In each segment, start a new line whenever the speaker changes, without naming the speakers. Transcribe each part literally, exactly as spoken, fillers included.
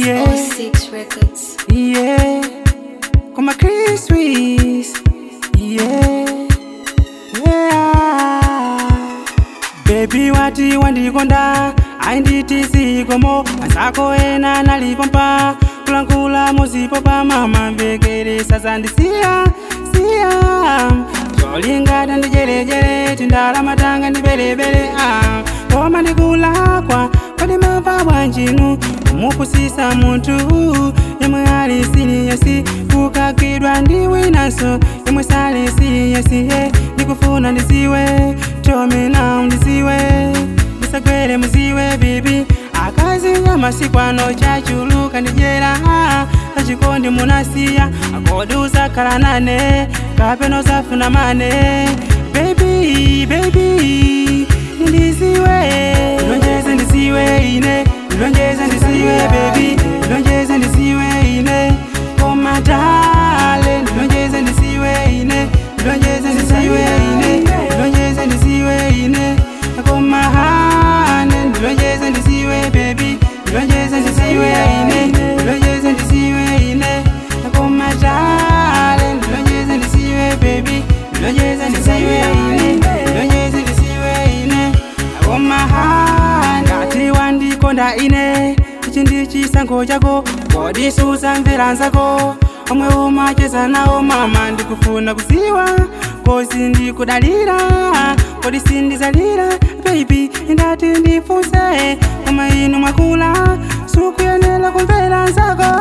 yeah.
oh six Records.
Yeah, Koma Chris Swiss, yeah, yeah. Baby wati wandikonda, ainditi sikomo, asako ena nalipompa, kulankula muzipopa mama mbekere sasa ndisiya, siya. Jolinga tandi jere jere, tindala matanga ndi bele bele, ah. Koma ndikulakwa, kodi mava wanjinu, umukusisa muntu, yemwe ali siliyasi, kukakidwa ndiwe naso, yemwe sali siliyasi, eh. Ndikufuna ndisiwe, tome now ndisiwe, ndisagwele muziwe baby, akazi nyamasikwano chachuluka ndijera, achikondi munasiya, akodusa kalanane, kapeno safuna mane, baby, baby, ndisiwe, ndilonjeze ndisiwe ine, ndilonjeze ndisiwe baby, ndilonjeze ndisiwe ine, Koma dale, ndilonjeze ndisiwe ine, ndilonjeze ndisiwe ine, ndilonjeze ndisiwe ine, Koma hane, ndilonjeze ndisiwe baby, ndilonjeze ndisiwe ine, ndilonjeze ndisiwe ine, Koma dale, ndilonjeze ndisiwe baby, ndilonjeze ndisiwe ine, ndilonjeze ndisiwe ine, Koma hane. Ngati wandikonda ine, ichi ndi chisankho chako, kodi susamvera nzako, omwe umacheza nawo mama, ndikufuna kuziwa, kozi ndikudalira, kodi sindizalira baby, ndati ndifunse, koma inu mwakula, sukuyenera kumvera nzako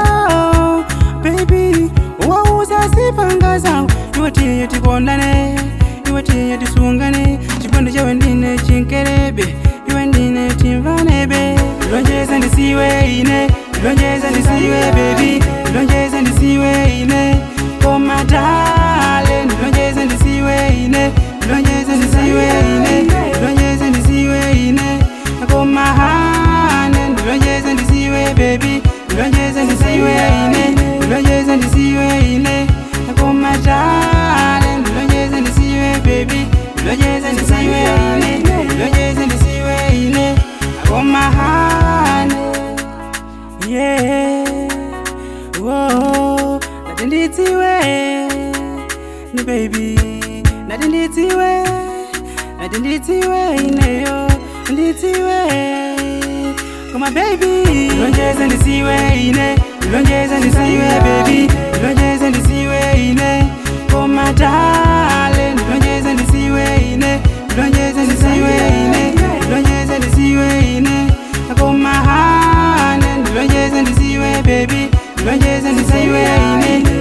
baby, uwauza zipanga zawo, iwe tiye tikondane, iwe tiye tisungane, chikondi chawe ndine chinkelebe, iwe ndine timvanebe, ndilonjeze ndisiwe ine, ndilonjeze ndisiwe baby, ndilonjeze ndisiwe ine, Koma dale, ndilonjeze ndisiwe ine, ndilonjeze ndisiwe ine, ndilonjeze ndisiwe ine, Koma hane, ndilonjeze ndisiwe baby, ndilonjeze ndisiwe ine, ndilonjeze ndisiwe ine, Koma dale, ndilonjeze ndisiwe baby, ndilonjeze ndisiwe ine, ndilonjeze ndisiwe ine, Koma hane, yeah, whoa, nati ndidziwe, ni baby, nati ndidziwe, nati ndidziwe ineyo, ndidziwe, Koma baby, ndilonjeze ndisiwe ine, ndilonjeze ndisiwe baby, ndilonjeze ndisiwe ine, Koma dale, ndilonjeze ndisiwe ine, ndilonjeze ndisiwe ine, ndilonjeze ndisiwe ine, Koma hane, ndilonjeze ndisiwe baby, ndilonjeze ndisiwe ine.